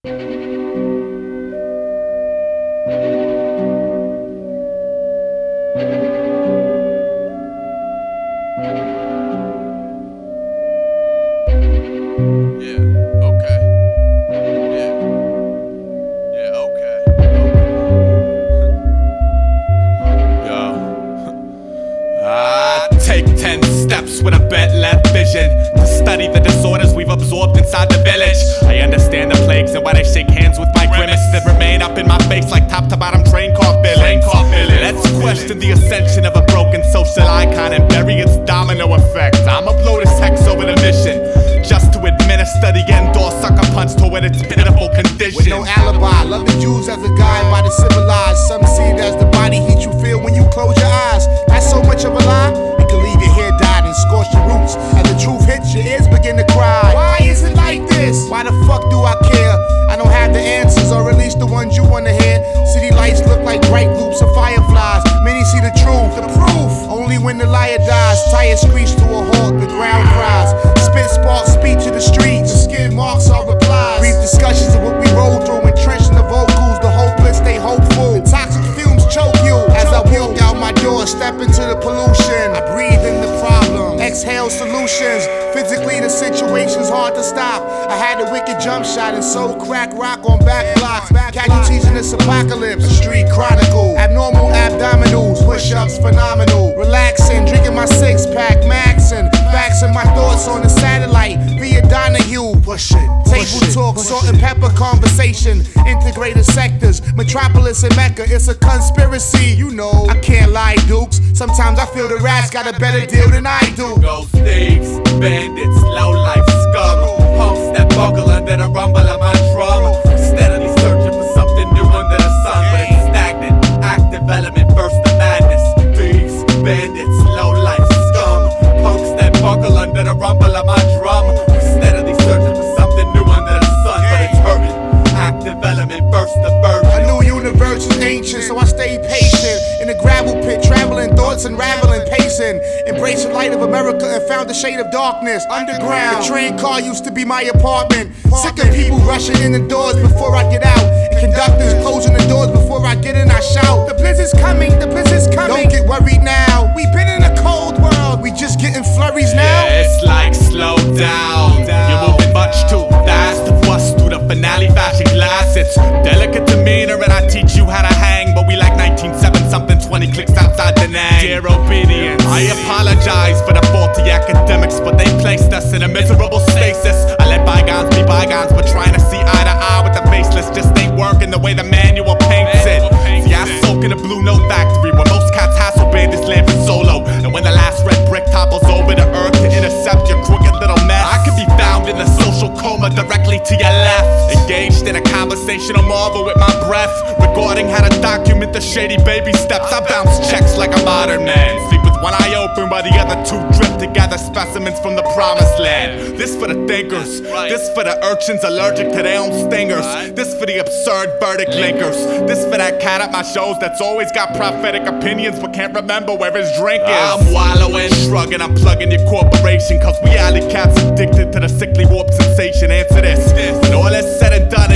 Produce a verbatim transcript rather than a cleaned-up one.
With a bent left vision to study the disorders we've absorbed inside the village. I understand the plagues and why they shake hands with my grimace that remain up in my face like top to bottom train car villains. Let's question the ascension of a broken social icon and bury its domino effect. I'ma blow this hex over the mission just to administer the end-door sucker punch toward its pitiful condition. With no alibi, love the Jews as a guide by the civilized. Some see it as the body heat you feel when you close your eyes. That's so much of a lie, it can leave your hair dyed and scorch your roots. As the truth hits, your ears begin to cry. Why is it like this? Why the fuck do I care? I don't have the answers, or at least the ones you wanna hear. City lights look like bright loops of fireflies. Many see the truth, the proof. Only when the liar dies, tires screech to a halt, the ground cries. Spit sparks speech to the streets, the skid marks are replies. Brief discussions of what we roll through, entrenched in the vocals, the hopeless stay hopeful. The toxic fumes choke you. As I walk out my door, step into the pollution. I breathe in the problem, exhale solutions. Physically the situation's hard to stop. I had a wicked jump shot and soul crack rock on back blocks. Casualties in this apocalypse, a street chronicle. Abnormal abdominals, push-ups phenomenal. Relaxing, drinking my six pack, maxing. Faxing my thoughts on the satellite via Donahue. Push it, table talk, salt and pepper conversation. Integrated sectors, metropolis and Mecca. It's a conspiracy, you know. I can't lie, dukes. Sometimes I feel the rats got a better deal than I do. Ghost thieves, bandits, low life scum. Punks that buckle under the rumble of my drum. Steadily searching for something new under the sun, but it's stagnant. Active element, burst of madness. Thieves, bandits, low life scum. Punks that buckle under the rumble of my drum. Steadily searching for something new under the sun, but it's hurting. Active element, burst of burden. A new universe is ancient, so I stay patient. In the gravel pit, traveling thoughts, unraveling, pacing. Embrace the light of America and found the shade of darkness. Underground, the train car used to be my apartment. Sick of people rushing in the doors before I get out, and conductors closing the doors before I get in. I shout, the blizzard's coming, the blizzard's coming. Don't get worried now, we've been in a cold world. We just getting flurries now. Yeah, it's like slow down. You're moving much too fast to bust through the finale fashion glass. It's delicate demeanor and I teach you how to hang, but we like nineteen seven something twenty clicks outside the name. Dear obedience, I apologize for the faulty academics, but they placed us in a miserable stasis. I let bygones be bygones, but trying to see eye to eye with the faceless just ain't working the way the manual paints it. See, I soak in a blue note factory where most cats hassle bandits lamping solo, and when the last red brick topples over the earth to intercept your crooked little mess, I could be found in a social coma directly to your left, engaged in a conversational marvel with my breath, recording how to document the shady baby steps. I bounce checks like a modern man, sleep with one eye open while the other two drift to gather specimens from the promised land. This for the thinkers, this for the urchins allergic to their own stingers, this for the absurd verdict linkers, this for that cat at my shows that's always got prophetic opinions but can't remember where his drink is. I'm wallowing, shrugging, I'm plugging your corporation, cause we alley cats addicted to the sickly warp sensation. Answer this, when all is said and done,